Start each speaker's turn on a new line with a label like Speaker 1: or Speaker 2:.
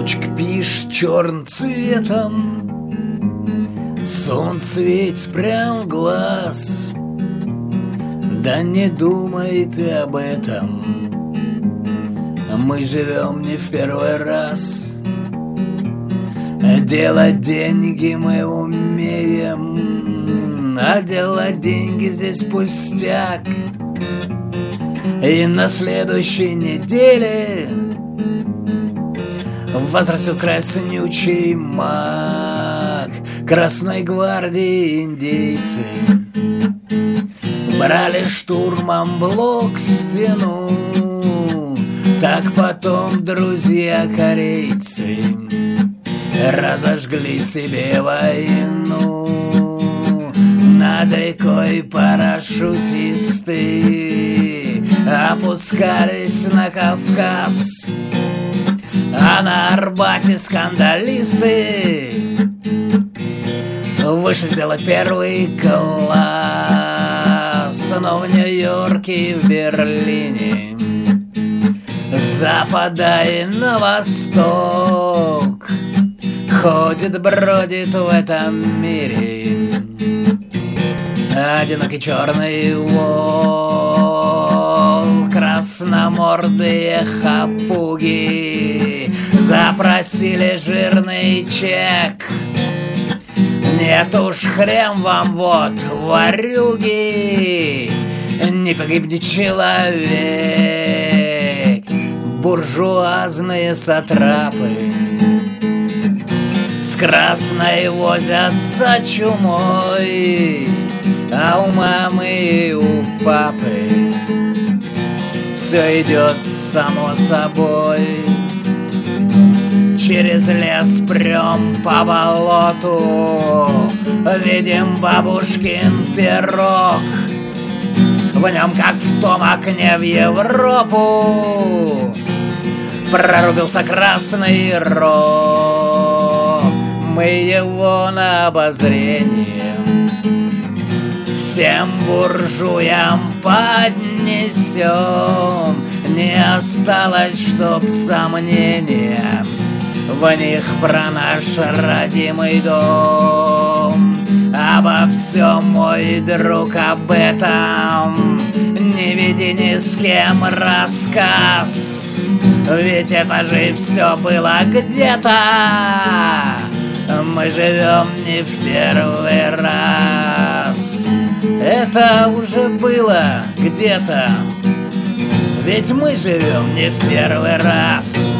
Speaker 1: Ручка пишет черным цветом, солнце светит прям в глаз. Да не думай ты об этом, мы живем не в первый раз. Делать деньги мы умеем, а делать деньги здесь пустяк. И на следующей неделе возрастет краснючий маг. Красной гвардии индейцы брали штурмом блок-стену. Так потом друзья-корейцы разожгли себе войну. Над рекой парашютисты опускались на Кавказ, а на Арбате скандалисты вышли сделать первый класс. Но в Нью-Йорке и в Берлине, с запада и на восток, ходит, бродит в этом мире одинокий черный волк. Красномордые хапуги запросили жирный чек. Нет уж, хрен вам, вот, ворюги, не погибнет человек. Буржуазные сатрапы с красной возятся чумой, а у мамы и у папы все идет само собой. Через лес прям по болоту видим бабушкин пирог. В нем, как в том окне в Европу, прорубился красный рог. Мы его на обозрение всем буржуям поднесем. Не осталось, чтоб сомнения в них про наш родимый дом. Обо всем, мой друг, об этом не веди ни с кем рассказ. Ведь это же все было где-то, мы живем не в первый раз. Это уже было где-то, ведь мы живем не в первый раз.